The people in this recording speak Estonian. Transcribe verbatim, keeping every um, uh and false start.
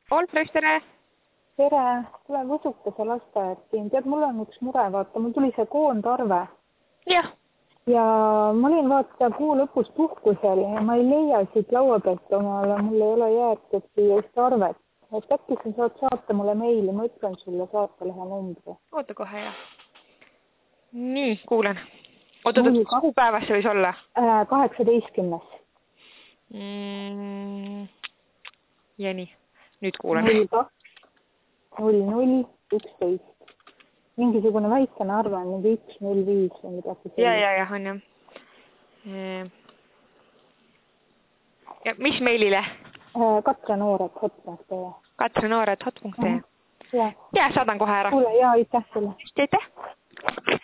Olbrich, tere! Tere! Tulen Võsukese lasteaed siin. Tead, mul on üks mure, vaata, mul tuli see koondarve. Jah. Ja ma olin vaata kuu lõpus puhkusel ja ma ei leia siit laua pealt omale, mul ei ole jäetud siist arvet. Et äkki sa saad saata mulle meili, ma ütlen sulle saatelehe numbri. Oota kohe, jah. Nii, kuulen. Oota, oota, kuupäevas see võis olla? kaheksateistkümnes. Mm, ja nii, nüüd kuulen. null kaks, null null, üksteist. Mingisugune väikene arve on mingi üks null viis või midagi. Ja, ja, ja, on jah. Ja mis meilile? katrenoored hot punkt ee. katrenoored hot punkt ee. Ja. Ja, saadan kohe ära. Kuule, ja, aitäh sulle. Aitäh.